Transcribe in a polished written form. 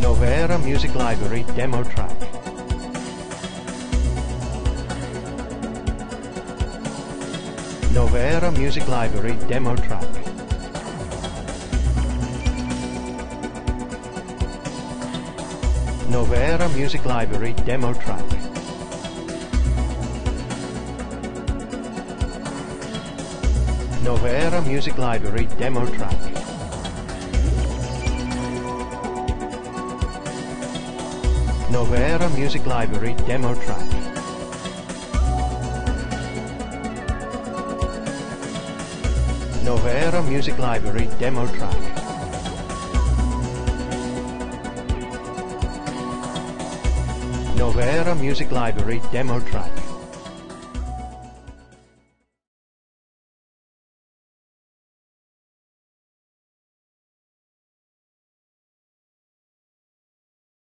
Novera Music Library demo track. Novera Music Library demo track. Novera Music Library demo track. Novera Music Library demo track. Novera Music Library demo track. Novera Music Library demo track. Novera Music Library demo track.